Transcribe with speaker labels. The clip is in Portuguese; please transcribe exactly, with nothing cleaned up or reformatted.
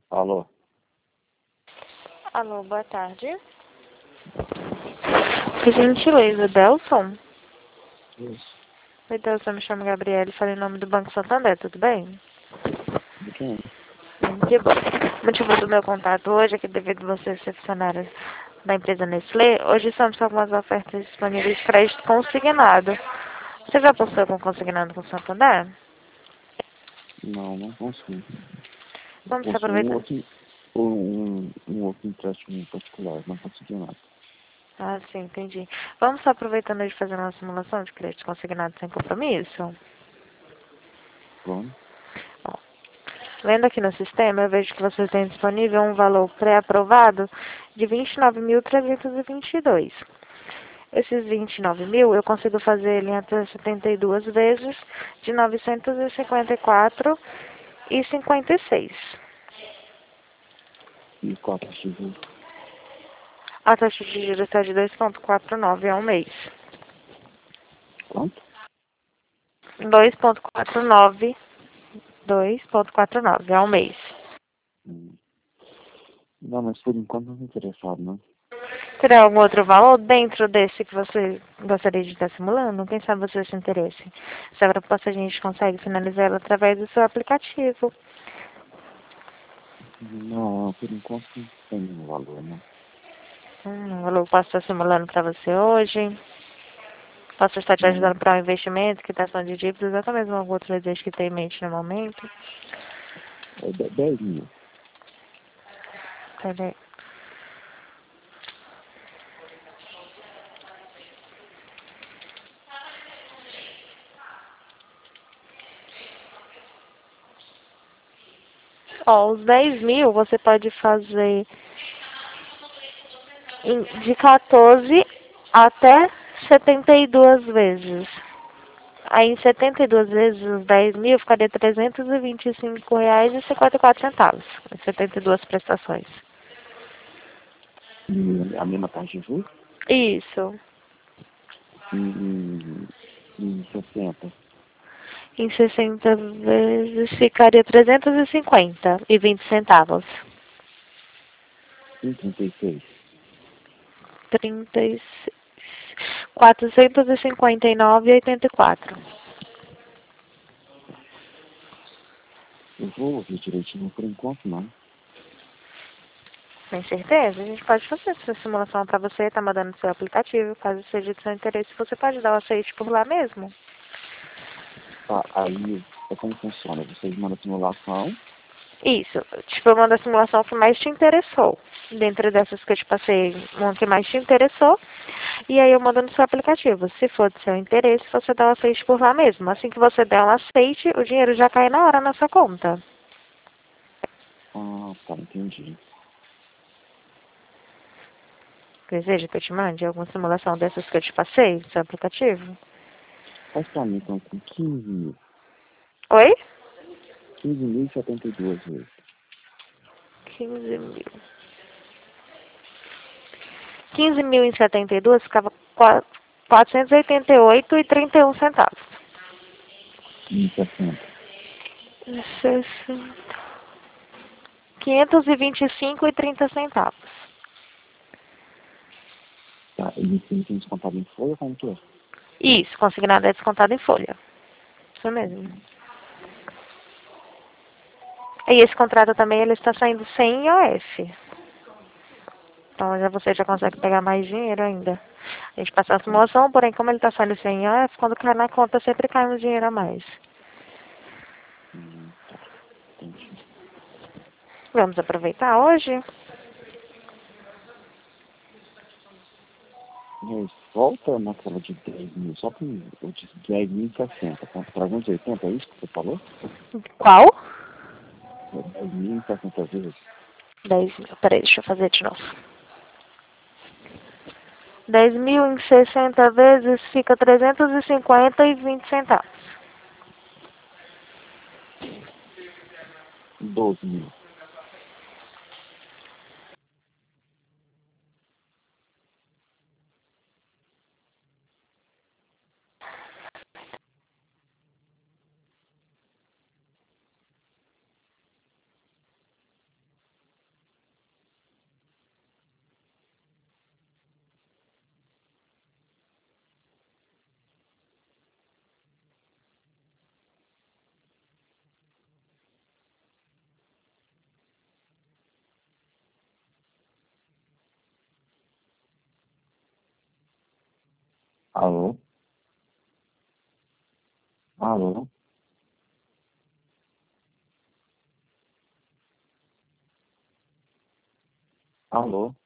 Speaker 1: Alô?
Speaker 2: Alô, boa tarde. Por gentileza, Delson?
Speaker 1: Isso.
Speaker 2: Oi, Delson, eu me chamo Gabriele, falei em nome do Banco Santander, tudo bem?
Speaker 1: De quem?
Speaker 2: Que bom. O motivo do meu contato hoje é que, devido a você ser funcionária da empresa Nestlé, hoje estamos com algumas ofertas disponíveis de crédito consignado. Você já postou com consignado com o Santander?
Speaker 1: Não, não consigo. Eu
Speaker 2: Vamos
Speaker 1: posso um
Speaker 2: aproveitar.
Speaker 1: outro, um, um outro empréstimo particular, não consegui nada.
Speaker 2: Ah, sim, entendi. Vamos só aproveitando de fazer uma simulação de crédito consignado sem compromisso?
Speaker 1: Vamos?
Speaker 2: Bom, vendo aqui no sistema, eu vejo que você tem disponível um valor pré-aprovado de vinte e nove mil trezentos e vinte e dois. Esses vinte e nove mil eu consigo fazer ele em até setenta e duas vezes de novecentos e cinquenta e quatro e cinquenta e seis.
Speaker 1: E quatro X.
Speaker 2: A taxa de juros está de dois vírgula quarenta e nove ao mês.
Speaker 1: Quanto?
Speaker 2: dois vírgula quarenta e nove. dois vírgula quarenta e nove ao mês.
Speaker 1: Hum. Não, mas por enquanto não tô interessado, não.
Speaker 2: Terá algum outro valor dentro desse que você gostaria de estar simulando? Quem sabe você se interesse. Essa proposta a gente consegue finalizar ela através do seu aplicativo.
Speaker 1: Não, por enquanto não tem nenhum valor, não.
Speaker 2: Hum, o valor que posso estar simulando para você hoje. Posso estar te
Speaker 1: Não,
Speaker 2: ajudando para um investimento, quitação de dívidas, até mesmo algum outro desejo que tem em mente no momento.
Speaker 1: é de- dez mil.
Speaker 2: Peraí. Ó, os dez mil você pode fazer em- de quatorze até setenta e duas vezes. Aí em setenta e duas vezes os dez mil ficaria trezentos e vinte e cinco reais e cinquenta e quatro centavos. Em setenta e duas prestações.
Speaker 1: E a mesma taxa de juros?
Speaker 2: Isso.
Speaker 1: E, e, e sessenta.
Speaker 2: Em sessenta vezes ficaria trezentos e cinquenta e vinte centavos.
Speaker 1: E trinta e seis.
Speaker 2: trinta e seis. quatrocentos e cinquenta e nove e oitenta e quatro.
Speaker 1: Eu vou ouvir direitinho, por enquanto não.
Speaker 2: Tem certeza? A gente pode fazer essa simulação para você, tá mandando no seu aplicativo. Caso seja de seu interesse, você pode dar o aceite por lá mesmo.
Speaker 1: Tá, aí é como funciona. Vocês mandam a simulação.
Speaker 2: Isso. Tipo, eu mando a simulação que mais te interessou. Dentro dessas que eu te passei, uma que mais te interessou. E aí eu mando no seu aplicativo. Se for do seu interesse, você dá o aceite por lá mesmo. Assim que você der um aceite, o dinheiro já cai na hora na sua conta.
Speaker 1: Ah, tá, entendi.
Speaker 2: Deseja que eu te mande alguma simulação dessas que eu te passei no seu aplicativo?
Speaker 1: Faz pra mim, então, com quinze mil.
Speaker 2: Oi?
Speaker 1: quinze mil e setenta e duas vezes.
Speaker 2: quinze mil. quinze mil em setenta e dois ficava quatrocentos e oitenta e oito e trinta e um centavos.
Speaker 1: E sessenta.
Speaker 2: sessenta. quinhentos e vinte e cinco e trinta centavos.
Speaker 1: Tá, e tem que descontado em folha, como que é?
Speaker 2: Isso, consignado é descontado em folha. Isso mesmo. E esse contrato também ele está saindo sem I O F. Então já você já consegue pegar mais dinheiro ainda. A gente passa a simulação, porém como ele está saindo sem I O F, quando cai na conta sempre cai um dinheiro a mais.
Speaker 1: Hum, tá, entendi.
Speaker 2: Vamos aproveitar hoje?
Speaker 1: Mas volta naquela de dez mil, só que eu disse dez mil e sessenta. Tá? trezentos e oitenta, é isso que você falou?
Speaker 2: Qual?
Speaker 1: É dez mil e sessenta vezes.
Speaker 2: dez mil. Peraí, deixa eu fazer de novo. dez mil em sessenta vezes fica trezentos e cinquenta e vinte centavos.
Speaker 1: doze mil. Alô? Alô? Alô?